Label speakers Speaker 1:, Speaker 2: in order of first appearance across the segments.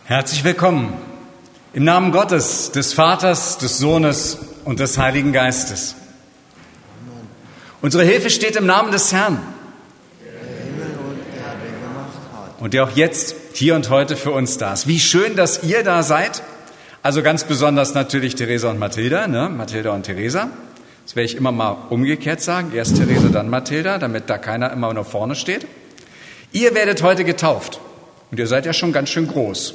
Speaker 1: Herzlich willkommen im Namen Gottes, des Vaters, des Sohnes und des Heiligen Geistes. Unsere Hilfe steht im Namen des Herrn,
Speaker 2: der Himmel und Erde gemacht hat.
Speaker 1: Und der auch jetzt, hier und heute für uns da ist. Wie schön, dass ihr da seid. Also ganz besonders natürlich Theresa und Mathilda, Mathilda und Theresa. Das werde ich immer mal umgekehrt sagen. Erst Theresa, dann Mathilda, damit da keiner immer nur vorne steht. Ihr werdet heute getauft. Und ihr seid ja schon ganz schön groß.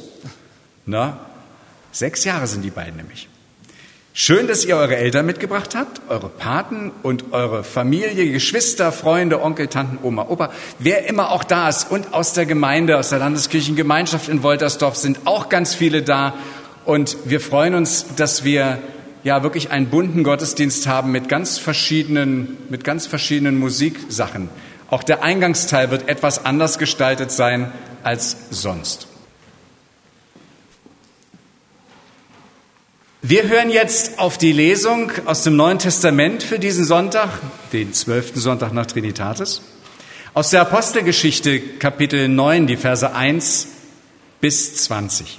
Speaker 1: 6 Jahre sind die beiden nämlich. Schön, dass ihr eure Eltern mitgebracht habt, eure Paten und eure Familie, Geschwister, Freunde, Onkel, Tanten, Oma, Opa, wer immer auch da ist. Und aus der Gemeinde, aus der Landeskirchengemeinschaft in Woltersdorf sind auch ganz viele da. Und wir freuen uns, dass wir ja wirklich einen bunten Gottesdienst haben mit ganz verschiedenen Musiksachen. Auch der Eingangsteil wird etwas anders gestaltet sein als sonst. Wir hören jetzt auf die Lesung aus dem Neuen Testament für diesen Sonntag, den 12. Sonntag nach Trinitatis, aus der Apostelgeschichte Kapitel 9, die Verse 1 bis 20.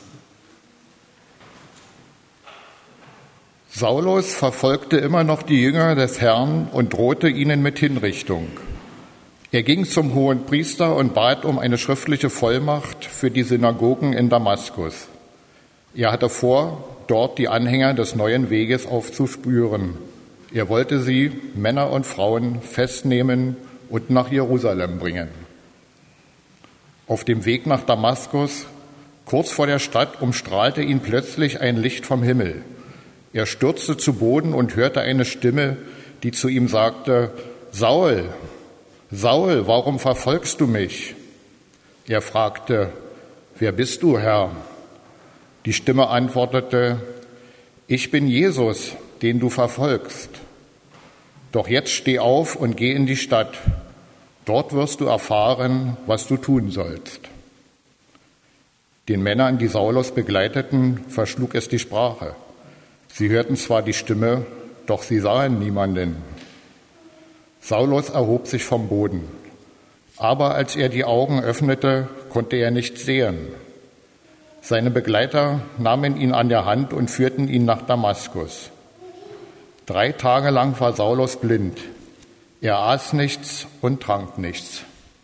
Speaker 3: Saulus verfolgte immer noch die Jünger des Herrn und drohte ihnen mit Hinrichtung. Er ging zum Hohenpriester und bat um eine schriftliche Vollmacht für die Synagogen in Damaskus. Er hatte vor, dort die Anhänger des neuen Weges aufzuspüren. Er wollte sie, Männer und Frauen, festnehmen und nach Jerusalem bringen. Auf dem Weg nach Damaskus, kurz vor der Stadt, umstrahlte ihn plötzlich ein Licht vom Himmel. Er stürzte zu Boden und hörte eine Stimme, die zu ihm sagte: Saul, Saul, warum verfolgst du mich? Er fragte: Wer bist du, Herr? Die Stimme antwortete: Ich bin Jesus, den du verfolgst. Doch jetzt steh auf und geh in die Stadt. Dort wirst du erfahren, was du tun sollst. Den Männern, die Saulus begleiteten, verschlug es die Sprache. Sie hörten zwar die Stimme, doch sie sahen niemanden. Saulus erhob sich vom Boden. Aber als er die Augen öffnete, konnte er nichts sehen. Seine Begleiter nahmen ihn an der Hand und führten ihn nach Damaskus. 3 Tage lang war Saulus blind. Er aß nichts und trank nichts.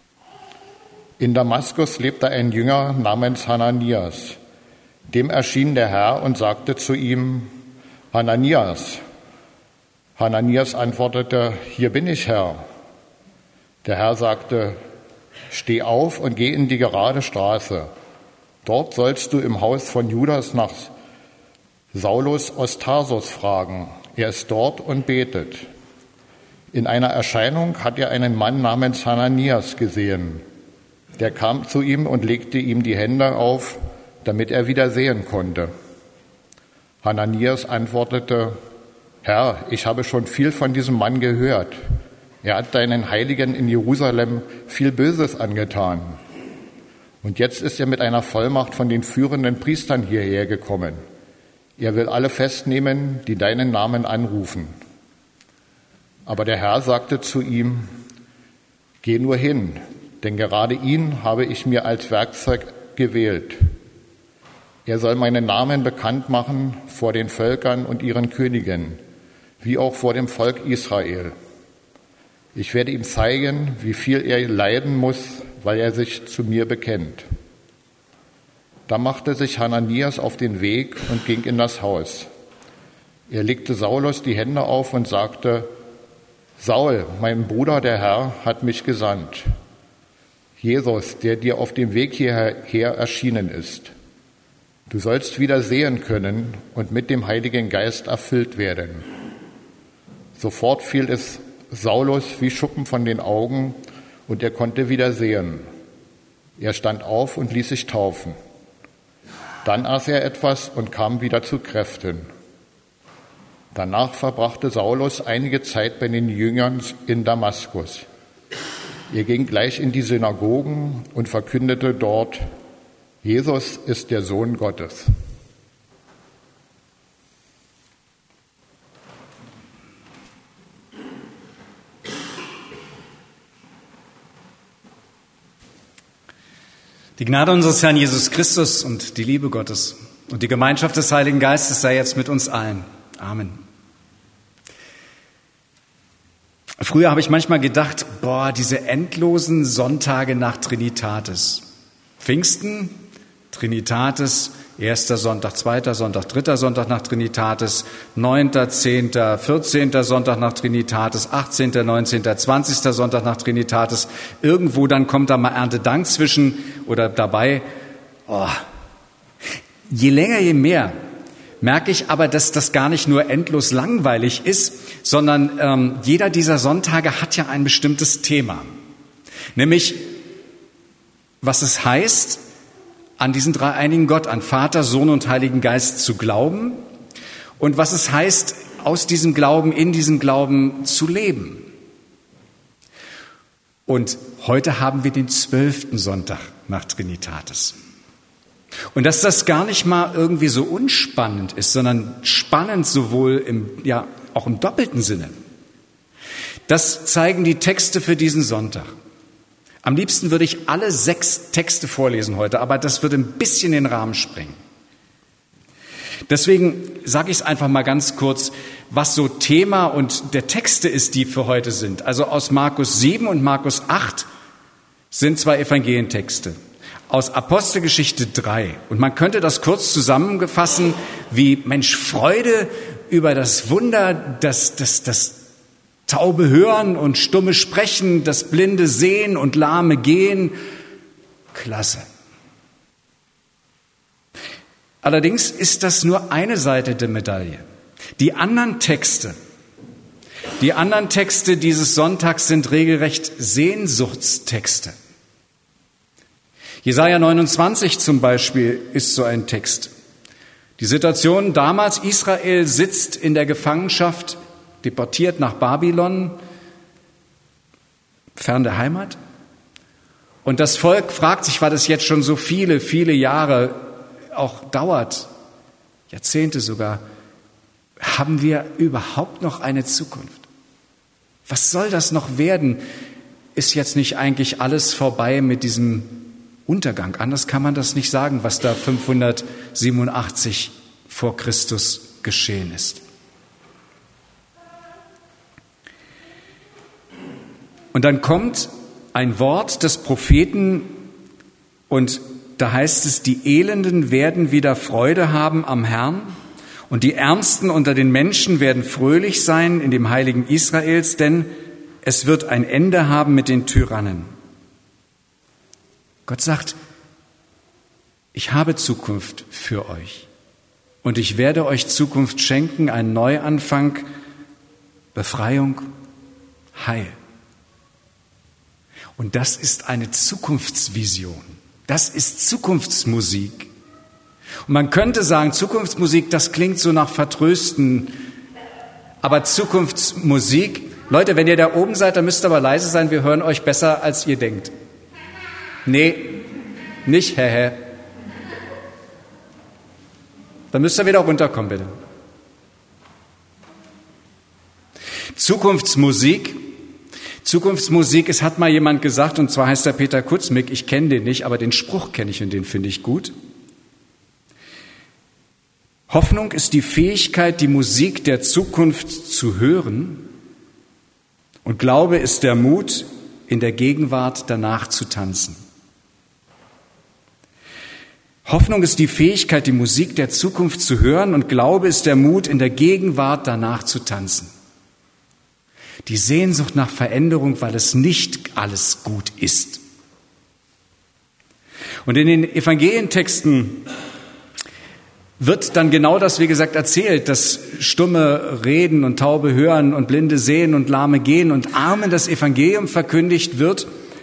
Speaker 3: In Damaskus lebte ein Jünger namens Hananias. Dem erschien der Herr und sagte zu ihm: Hananias. Hananias antwortete: Hier bin ich, Herr. Der Herr sagte: Steh auf und geh in die gerade Straße. Dort sollst du im Haus von Judas nach Saulus aus Tarsus fragen. Er ist dort und betet. In einer Erscheinung hat er einen Mann namens Hananias gesehen. Der kam zu ihm und legte ihm die Hände auf, damit er wieder sehen konnte. Hananias antwortete: Herr, ich habe schon viel von diesem Mann gehört. Er hat deinen Heiligen in Jerusalem viel Böses angetan. Und jetzt ist er mit einer Vollmacht von den führenden Priestern hierher gekommen. Er will alle festnehmen, die deinen Namen anrufen. Aber der Herr sagte zu ihm: Geh nur hin, denn gerade ihn habe ich mir als Werkzeug gewählt. Er soll meinen Namen bekannt machen vor den Völkern und ihren Königen, wie auch vor dem Volk Israel. Ich werde ihm zeigen, wie viel er leiden muss, weil er sich zu mir bekennt. Da machte sich Hananias auf den Weg und ging in das Haus. Er legte Saulus die Hände auf und sagte: Saul, mein Bruder, der Herr, hat mich gesandt. Jesus, der dir auf dem Weg hierher erschienen ist. Du sollst wieder sehen können und mit dem Heiligen Geist erfüllt werden. Sofort fiel es Saulus wie Schuppen von den Augen und er konnte wieder sehen. Er stand auf und ließ sich taufen. Dann aß er etwas und kam wieder zu Kräften. Danach verbrachte Saulus einige Zeit bei den Jüngern in Damaskus. Er ging gleich in die Synagogen und verkündete dort: Jesus ist der Sohn Gottes.
Speaker 1: Die Gnade unseres Herrn Jesus Christus und die Liebe Gottes und die Gemeinschaft des Heiligen Geistes sei jetzt mit uns allen. Amen. Früher habe ich manchmal gedacht, diese endlosen Sonntage nach Trinitatis. Pfingsten, Trinitatis, 1. Sonntag, 2. Sonntag, 3. Sonntag nach Trinitatis, 9., 10., 14. Sonntag nach Trinitatis, 18., 19., 20. Sonntag nach Trinitatis. Irgendwo dann kommt da mal Erntedank zwischen oder dabei. Je länger, je mehr merke ich aber, dass das gar nicht nur endlos langweilig ist, sondern jeder dieser Sonntage hat ja ein bestimmtes Thema. Nämlich, was es heißt, an diesen dreieinigen Gott, an Vater, Sohn und Heiligen Geist zu glauben und was es heißt, aus diesem Glauben, in diesem Glauben zu leben. Und heute haben wir den 12. Sonntag nach Trinitatis. Und dass das gar nicht mal irgendwie so unspannend ist, sondern spannend sowohl auch im doppelten Sinne. Das zeigen die Texte für diesen Sonntag. Am liebsten würde ich alle 6 Texte vorlesen heute, aber das würde ein bisschen den Rahmen sprengen. Deswegen sage ich es einfach mal ganz kurz, was so Thema und der Texte ist, die für heute sind. Also aus Markus 7 und Markus 8 sind 2 Evangelientexte. Aus Apostelgeschichte 3. Und man könnte das kurz zusammenfassen wie, Freude über das Wunder, das Taube hören und Stumme sprechen, das Blinde sehen und Lahme gehen. Klasse. Allerdings ist das nur eine Seite der Medaille. Die anderen Texte dieses Sonntags sind regelrecht Sehnsuchtstexte. Jesaja 29 zum Beispiel ist so ein Text. Die Situation damals, Israel sitzt in der Gefangenschaft, deportiert nach Babylon, fern der Heimat. Und das Volk fragt sich, weil das jetzt schon so viele, viele Jahre auch dauert, Jahrzehnte sogar, haben wir überhaupt noch eine Zukunft? Was soll das noch werden? Ist jetzt nicht eigentlich alles vorbei mit diesem Untergang? Anders kann man das nicht sagen, was da 587 vor Christus geschehen ist. Und dann kommt ein Wort des Propheten und da heißt es, die Elenden werden wieder Freude haben am Herrn und die Ärmsten unter den Menschen werden fröhlich sein in dem Heiligen Israels, denn es wird ein Ende haben mit den Tyrannen. Gott sagt, ich habe Zukunft für euch und ich werde euch Zukunft schenken, einen Neuanfang, Befreiung, Heil. Und das ist eine Zukunftsvision. Das ist Zukunftsmusik. Und man könnte sagen, Zukunftsmusik, das klingt so nach Vertrösten. Aber Zukunftsmusik, Leute, wenn ihr da oben seid, dann müsst ihr aber leise sein, wir hören euch besser, als ihr denkt. Nee, nicht hehe. Dann müsst ihr wieder runterkommen, bitte. Zukunftsmusik, es hat mal jemand gesagt, und zwar heißt er Peter Kutzmick, ich kenne den nicht, aber den Spruch kenne ich und den finde ich gut. Hoffnung ist die Fähigkeit, die Musik der Zukunft zu hören, und Glaube ist der Mut, in der Gegenwart danach zu tanzen. Hoffnung ist die Fähigkeit, die Musik der Zukunft zu hören, und Glaube ist der Mut, in der Gegenwart danach zu tanzen. Die Sehnsucht nach Veränderung, weil es nicht alles gut ist. Und in den Evangelientexten wird dann genau das, wie gesagt, erzählt, dass Stumme reden und Taube hören und Blinde sehen und Lahme gehen und Armen das Evangelium verkündigt wird.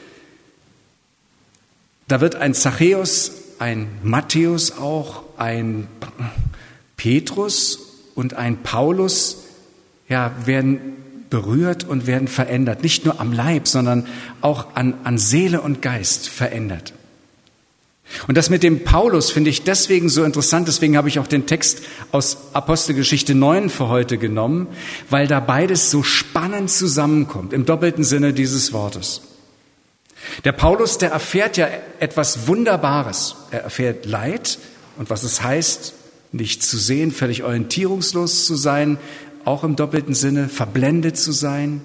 Speaker 1: Da wird ein Zachäus, ein Matthäus auch, ein Petrus und ein Paulus, werden berührt und werden verändert. Nicht nur am Leib, sondern auch an Seele und Geist verändert. Und das mit dem Paulus finde ich deswegen so interessant, deswegen habe ich auch den Text aus Apostelgeschichte 9 für heute genommen, weil da beides so spannend zusammenkommt, im doppelten Sinne dieses Wortes. Der Paulus, der erfährt ja etwas Wunderbares. Er erfährt Leid und was es heißt, nicht zu sehen, völlig orientierungslos zu sein, auch im doppelten Sinne, verblendet zu sein.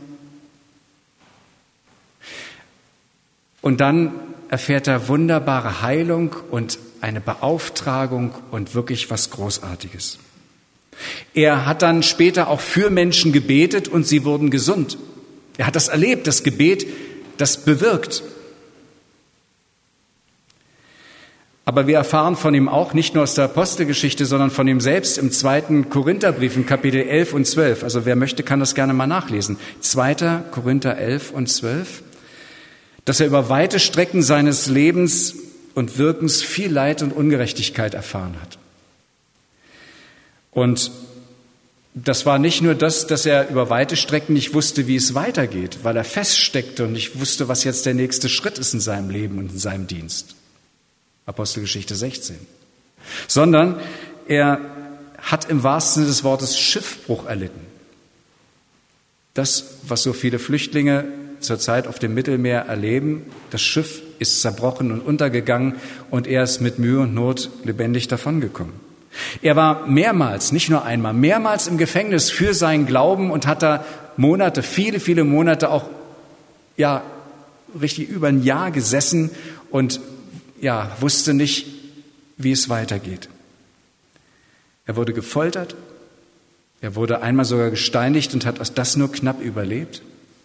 Speaker 1: Und dann erfährt er wunderbare Heilung und eine Beauftragung und wirklich was Großartiges. Er hat dann später auch für Menschen gebetet und sie wurden gesund. Er hat das erlebt, das Gebet, das bewirkt. Aber wir erfahren von ihm auch nicht nur aus der Apostelgeschichte, sondern von ihm selbst im 2. Korintherbrief in Kapitel 11 und 12. Also wer möchte, kann das gerne mal nachlesen. 2. Korinther 11 und 12. Dass er über weite Strecken seines Lebens und Wirkens viel Leid und Ungerechtigkeit erfahren hat. Und das war nicht nur das, dass er über weite Strecken nicht wusste, wie es weitergeht, weil er feststeckte und nicht wusste, was jetzt der nächste Schritt ist in seinem Leben und in seinem Dienst. Apostelgeschichte 16. Sondern er hat im wahrsten Sinne des Wortes Schiffbruch erlitten. Das, was so viele Flüchtlinge zurzeit auf dem Mittelmeer erleben, das Schiff ist zerbrochen und untergegangen und er ist mit Mühe und Not lebendig davongekommen. Er war mehrmals, nicht nur einmal, mehrmals im Gefängnis für seinen Glauben und hat da Monate, viele Monate auch, ja, richtig über ein Jahr gesessen und ja, wusste nicht, wie es weitergeht. Er wurde gefoltert, er wurde einmal sogar gesteinigt und hat das nur knapp überlebt.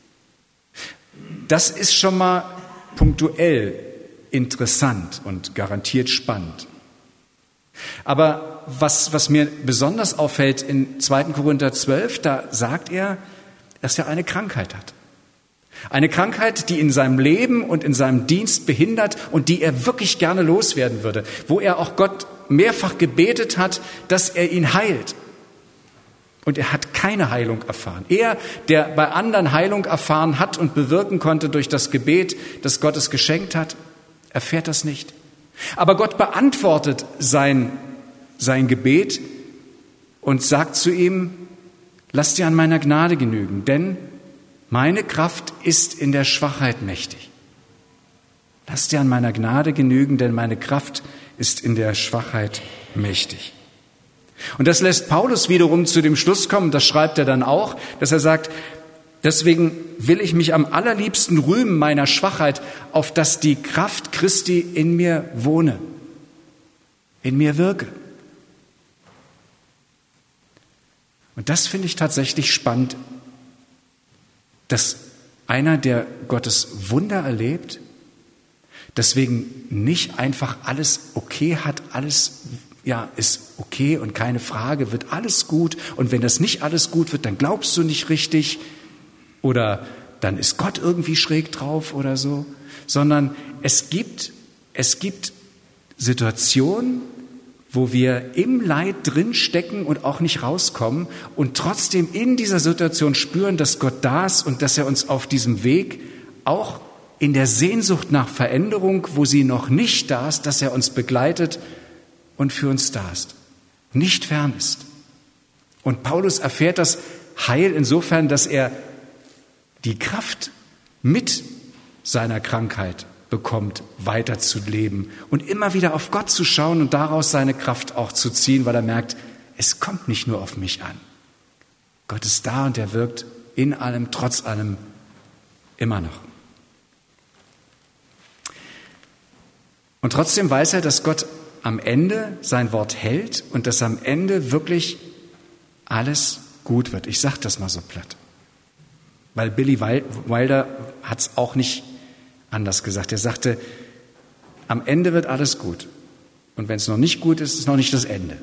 Speaker 1: Das ist schon mal punktuell interessant und garantiert spannend. Aber was mir besonders auffällt in 2. Korinther 12, da sagt er, dass er eine Krankheit hat. Eine Krankheit, die in seinem Leben und in seinem Dienst behindert und die er wirklich gerne loswerden würde, wo er auch Gott mehrfach gebetet hat, dass er ihn heilt. Und er hat keine Heilung erfahren. Er, der bei anderen Heilung erfahren hat und bewirken konnte durch das Gebet, das Gott es geschenkt hat, erfährt das nicht. Aber Gott beantwortet sein Gebet und sagt zu ihm, lass dir an meiner Gnade genügen, denn meine Kraft ist in der Schwachheit mächtig. Lass dir an meiner Gnade genügen, denn meine Kraft ist in der Schwachheit mächtig. Und das lässt Paulus wiederum zu dem Schluss kommen, das schreibt er dann auch, dass er sagt, deswegen will ich mich am allerliebsten rühmen meiner Schwachheit, auf dass die Kraft Christi in mir wohne, in mir wirke. Und das finde ich tatsächlich spannend, dass einer, der Gottes Wunder erlebt, deswegen nicht einfach alles okay hat, alles ist okay und keine Frage, wird alles gut. Und wenn das nicht alles gut wird, dann glaubst du nicht richtig oder dann ist Gott irgendwie schräg drauf oder so. Sondern es gibt Situationen, wo wir im Leid drin stecken und auch nicht rauskommen und trotzdem in dieser Situation spüren, dass Gott da ist und dass er uns auf diesem Weg auch in der Sehnsucht nach Veränderung, wo sie noch nicht da ist, dass er uns begleitet und für uns da ist, nicht fern ist. Und Paulus erfährt das Heil insofern, dass er die Kraft mit seiner Krankheit bekommt, weiterzuleben und immer wieder auf Gott zu schauen und daraus seine Kraft auch zu ziehen, weil er merkt, es kommt nicht nur auf mich an. Gott ist da und er wirkt in allem, trotz allem, immer noch. Und trotzdem weiß er, dass Gott am Ende sein Wort hält und dass am Ende wirklich alles gut wird. Ich sage das mal so platt. Weil Billy Wilder hat es auch nicht anders gesagt. Er sagte, am Ende wird alles gut. Und wenn es noch nicht gut ist, ist es noch nicht das Ende.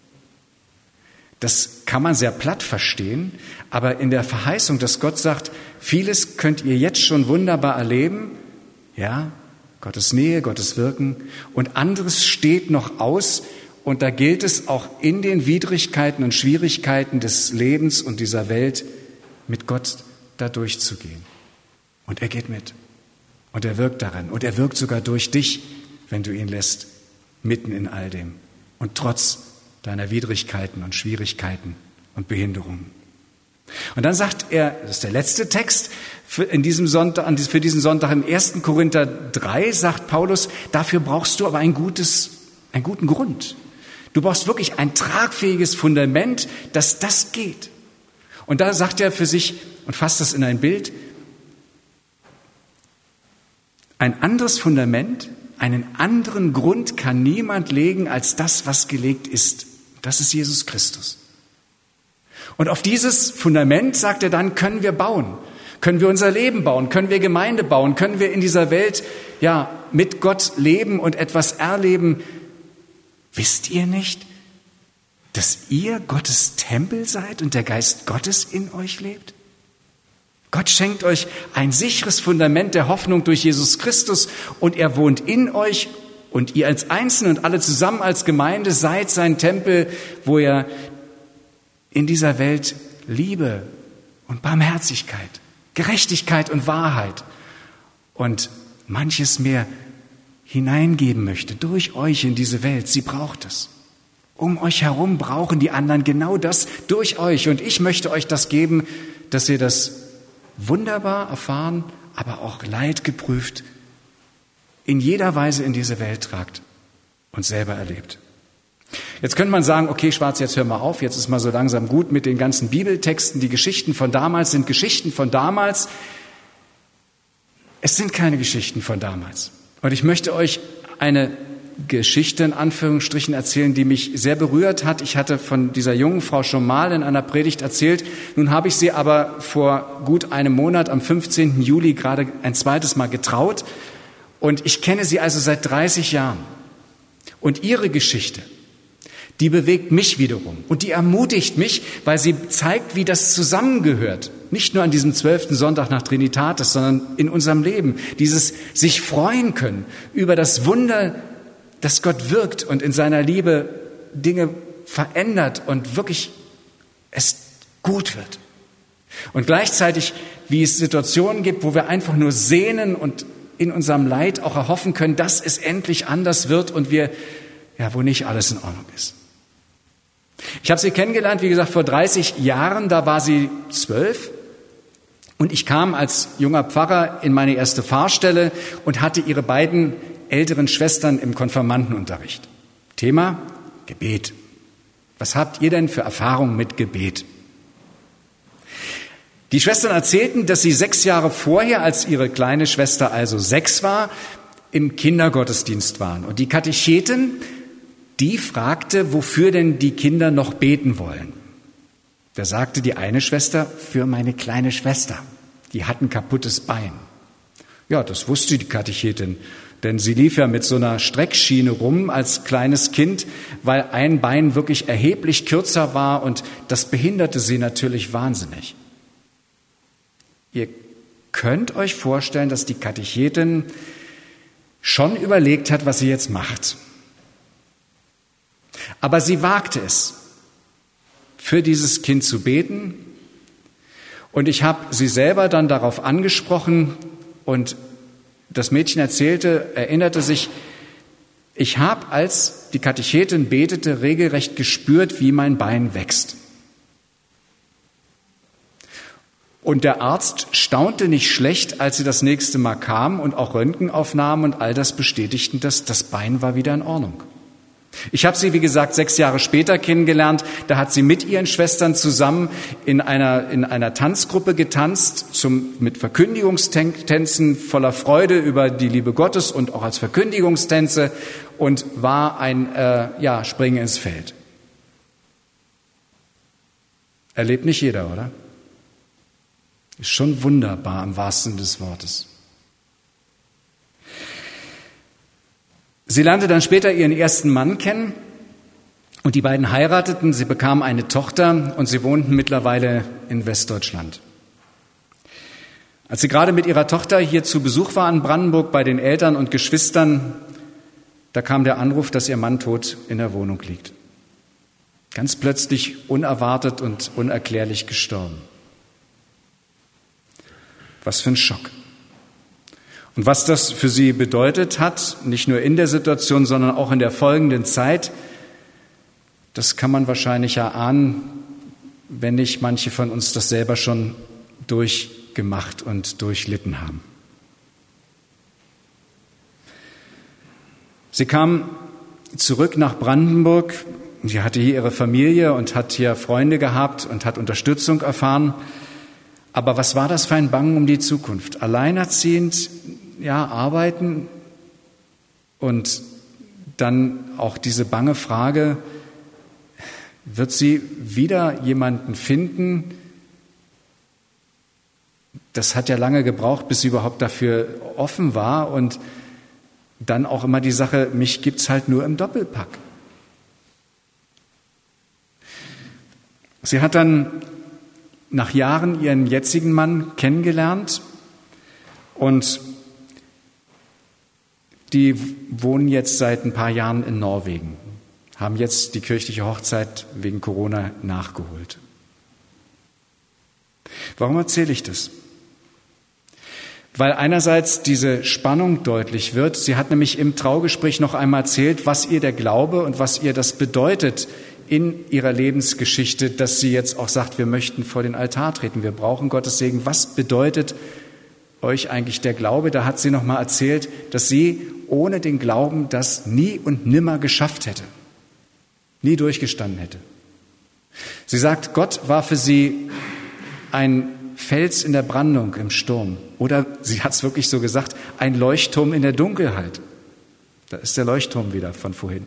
Speaker 1: Das kann man sehr platt verstehen, aber in der Verheißung, dass Gott sagt, vieles könnt ihr jetzt schon wunderbar erleben, ja, Gottes Nähe, Gottes Wirken, und anderes steht noch aus, und da gilt es auch in den Widrigkeiten und Schwierigkeiten des Lebens und dieser Welt mit Gott da durchzugehen. Und er geht mit. Und er wirkt daran. Und er wirkt sogar durch dich, wenn du ihn lässt, mitten in all dem. Und trotz deiner Widrigkeiten und Schwierigkeiten und Behinderungen. Und dann sagt er, das ist der letzte Text für diesen Sonntag im 1. Korinther 3, sagt Paulus, dafür brauchst du aber einen guten Grund. Du brauchst wirklich ein tragfähiges Fundament, dass das geht. Und da sagt er für sich und fasst das in ein Bild, ein anderes Fundament, einen anderen Grund kann niemand legen als das, was gelegt ist. Das ist Jesus Christus. Und auf dieses Fundament, sagt er dann, können wir bauen. Können wir unser Leben bauen? Können wir Gemeinde bauen? Können wir in dieser Welt, mit Gott leben und etwas erleben? Wisst ihr nicht, dass ihr Gottes Tempel seid und der Geist Gottes in euch lebt? Gott schenkt euch ein sicheres Fundament der Hoffnung durch Jesus Christus und er wohnt in euch und ihr als Einzelne und alle zusammen als Gemeinde seid sein Tempel, wo er in dieser Welt Liebe und Barmherzigkeit, Gerechtigkeit und Wahrheit und manches mehr hineingeben möchte durch euch in diese Welt. Sie braucht es. Um euch herum brauchen die anderen genau das durch euch. Und ich möchte euch das geben, dass ihr das wunderbar erfahren, aber auch leidgeprüft in jeder Weise in diese Welt tragt und selber erlebt. Jetzt könnte man sagen, okay, Schwarz, jetzt hör mal auf, jetzt ist mal so langsam gut mit den ganzen Bibeltexten. Die Geschichten von damals sind Geschichten von damals. Es sind keine Geschichten von damals. Und ich möchte euch eine Geschichte in Anführungsstrichen erzählen, die mich sehr berührt hat. Ich hatte von dieser jungen Frau schon mal in einer Predigt erzählt. Nun habe ich sie aber vor gut einem Monat, am 15. Juli, gerade ein zweites Mal getraut. Und ich kenne sie also seit 30 Jahren. Und ihre Geschichte, die bewegt mich wiederum. Und die ermutigt mich, weil sie zeigt, wie das zusammengehört. Nicht nur an diesem 12. Sonntag nach Trinitatis, sondern in unserem Leben. Dieses sich freuen können über das Wunder, dass Gott wirkt und in seiner Liebe Dinge verändert und wirklich es gut wird. Und gleichzeitig, wie es Situationen gibt, wo wir einfach nur sehnen und in unserem Leid auch erhoffen können, dass es endlich anders wird und wo nicht alles in Ordnung ist. Ich habe sie kennengelernt, wie gesagt, vor 30 Jahren, da war sie 12 und ich kam als junger Pfarrer in meine erste Pfarrstelle und hatte ihre beiden älteren Schwestern im Konfirmandenunterricht. Thema Gebet. Was habt ihr denn für Erfahrungen mit Gebet? Die Schwestern erzählten, dass sie 6 Jahre vorher, als ihre kleine Schwester also 6 war, im Kindergottesdienst waren. Und die Katechetin, die fragte, wofür denn die Kinder noch beten wollen. Da sagte die eine Schwester, für meine kleine Schwester. Die hat ein kaputtes Bein. Ja, das wusste die Katechetin, denn sie lief ja mit so einer Streckschiene rum als kleines Kind, weil ein Bein wirklich erheblich kürzer war und das behinderte sie natürlich wahnsinnig. Ihr könnt euch vorstellen, dass die Katechetin schon überlegt hat, was sie jetzt macht. Aber sie wagte es, für dieses Kind zu beten. Und ich habe sie selber dann darauf angesprochen und das Mädchen erinnerte sich, ich habe, als die Katechetin betete, regelrecht gespürt, wie mein Bein wächst. Und der Arzt staunte nicht schlecht, als sie das nächste Mal kam und auch Röntgenaufnahmen und all das bestätigten, dass das Bein war wieder in Ordnung. Ich habe sie, wie gesagt, 6 Jahre später kennengelernt. Da hat sie mit ihren Schwestern zusammen in einer Tanzgruppe getanzt, mit Verkündigungstänzen voller Freude über die Liebe Gottes und auch als Verkündigungstänze und war ein Springen ins Feld. Erlebt nicht jeder, oder? Ist schon wunderbar im wahrsten Sinne des Wortes. Sie lernte dann später ihren ersten Mann kennen und die beiden heirateten. Sie bekamen eine Tochter und sie wohnten mittlerweile in Westdeutschland. Als sie gerade mit ihrer Tochter hier zu Besuch war in Brandenburg bei den Eltern und Geschwistern, da kam der Anruf, dass ihr Mann tot in der Wohnung liegt. Ganz plötzlich, unerwartet und unerklärlich gestorben. Was für ein Schock. Und was das für sie bedeutet hat, nicht nur in der Situation, sondern auch in der folgenden Zeit, das kann man wahrscheinlich erahnen, wenn nicht manche von uns das selber schon durchgemacht und durchlitten haben. Sie kam zurück nach Brandenburg. Sie hatte hier ihre Familie und hat hier Freunde gehabt und hat Unterstützung erfahren. Aber was war das für ein Bangen um die Zukunft? Alleinerziehend, ja, arbeiten und dann auch diese bange Frage, wird sie wieder jemanden finden? Das hat ja lange gebraucht, bis sie überhaupt dafür offen war. Und dann auch immer die Sache, mich gibt's halt nur im Doppelpack. Sie hat dann nach Jahren ihren jetzigen Mann kennengelernt und die wohnen jetzt seit ein paar Jahren in Norwegen, haben jetzt die kirchliche Hochzeit wegen Corona nachgeholt. Warum erzähle ich das? Weil einerseits diese Spannung deutlich wird. Sie hat nämlich im Traugespräch noch einmal erzählt, was ihr der Glaube und was ihr das bedeutet in ihrer Lebensgeschichte, dass sie jetzt auch sagt, wir möchten vor den Altar treten, wir brauchen Gottes Segen. Was bedeutet euch eigentlich der Glaube? Da hat sie noch mal erzählt, dass sie ohne den Glauben das nie und nimmer geschafft hätte, nie durchgestanden hätte. Sie sagt, Gott war für sie ein Fels in der Brandung im Sturm. Oder sie hat es wirklich so gesagt, ein Leuchtturm in der Dunkelheit. Da ist der Leuchtturm wieder von vorhin.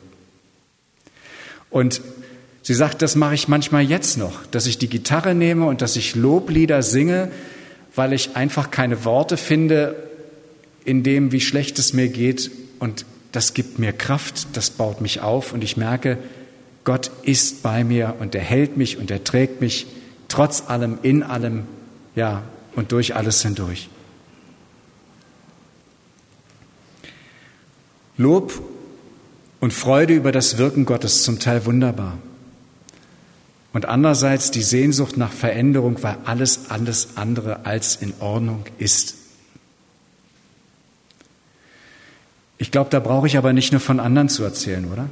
Speaker 1: Und sie sagt, das mache ich manchmal jetzt noch, dass ich die Gitarre nehme und dass ich Loblieder singe, weil ich einfach keine Worte finde in dem, wie schlecht es mir geht. Und das gibt mir Kraft, das baut mich auf und ich merke, Gott ist bei mir und er hält mich und er trägt mich trotz allem, in allem, ja, und durch alles hindurch. Lob und Freude über das Wirken Gottes, zum Teil wunderbar. Und andererseits die Sehnsucht nach Veränderung, weil alles andere als in Ordnung ist. Ich glaube, da brauche ich aber nicht nur von anderen zu erzählen, oder?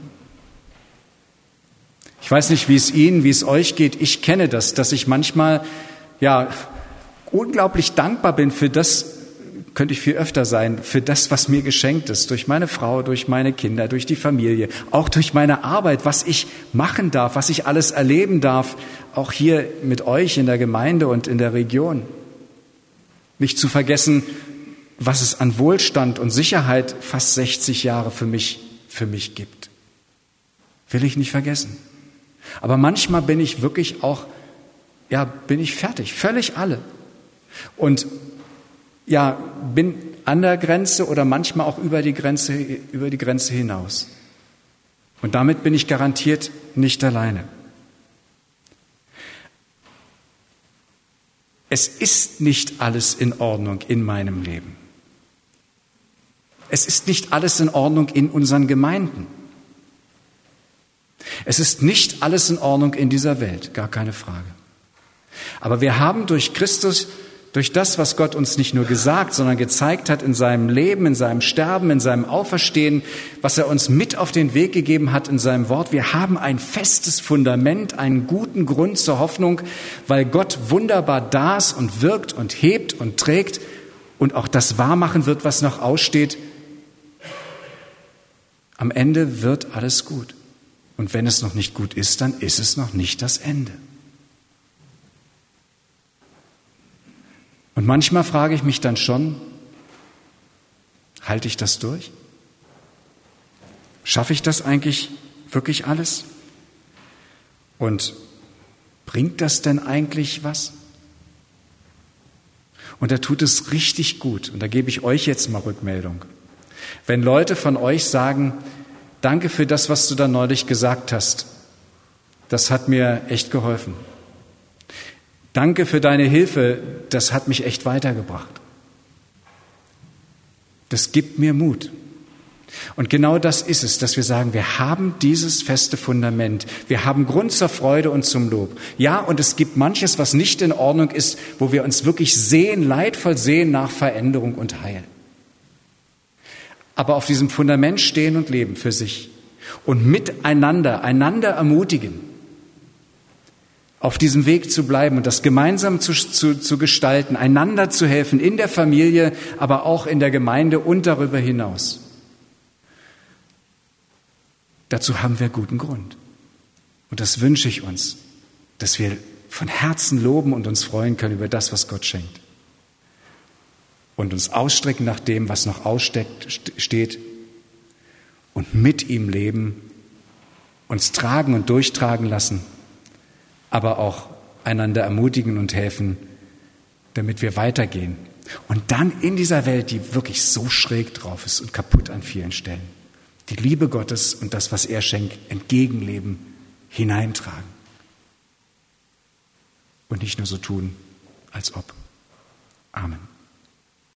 Speaker 1: Ich weiß nicht, wie es Ihnen, wie es euch geht. Ich kenne das, dass ich manchmal, ja, unglaublich dankbar bin für das, könnte ich viel öfter sein, für das, was mir geschenkt ist, durch meine Frau, durch meine Kinder, durch die Familie, auch durch meine Arbeit, was ich machen darf, was ich alles erleben darf, auch hier mit euch in der Gemeinde und in der Region. Nicht zu vergessen, was es an Wohlstand und Sicherheit fast 60 Jahre für mich gibt. Will ich nicht vergessen. Aber manchmal bin ich wirklich auch, ja, bin ich fertig, völlig alle. Und ja, bin an der Grenze oder manchmal auch über die Grenze hinaus. Und damit bin ich garantiert nicht alleine. Es ist nicht alles in Ordnung in meinem Leben. Es ist nicht alles in Ordnung in unseren Gemeinden. Es ist nicht alles in Ordnung in dieser Welt, gar keine Frage. Aber wir haben durch Christus, durch das, was Gott uns nicht nur gesagt, sondern gezeigt hat in seinem Leben, in seinem Sterben, in seinem Auferstehen, was er uns mit auf den Weg gegeben hat in seinem Wort. Wir haben ein festes Fundament, einen guten Grund zur Hoffnung, weil Gott wunderbar da ist und wirkt und hebt und trägt und auch das wahrmachen wird, was noch aussteht. Am Ende wird alles gut. Und wenn es noch nicht gut ist, dann ist es noch nicht das Ende. Und manchmal frage ich mich dann schon, halte ich das durch? Schaffe ich das eigentlich wirklich alles? Und bringt das denn eigentlich was? Und da tut es richtig gut. Und da gebe ich euch jetzt mal Rückmeldung. Wenn Leute von euch sagen, danke für das, was du da neulich gesagt hast, das hat mir echt geholfen. Danke für deine Hilfe, das hat mich echt weitergebracht. Das gibt mir Mut. Und genau das ist es, dass wir sagen, wir haben dieses feste Fundament. Wir haben Grund zur Freude und zum Lob. Ja, und es gibt manches, was nicht in Ordnung ist, wo wir uns wirklich sehen, leidvoll sehen nach Veränderung und Heil. Aber auf diesem Fundament stehen und leben für sich und miteinander, einander ermutigen. auf diesem Weg zu bleiben und das gemeinsam zu gestalten, einander zu helfen, in der Familie, aber auch in der Gemeinde und darüber hinaus. Dazu haben wir guten Grund. Und das wünsche ich uns, dass wir von Herzen loben und uns freuen können über das, was Gott schenkt. Und uns ausstrecken nach dem, was noch aussteht und mit ihm leben, uns tragen und durchtragen lassen, aber auch einander ermutigen und helfen, damit wir weitergehen. Und dann in dieser Welt, die wirklich so schräg drauf ist und kaputt an vielen Stellen, die Liebe Gottes und das, was er schenkt, entgegenleben, hineintragen. Und nicht nur so tun, als ob. Amen.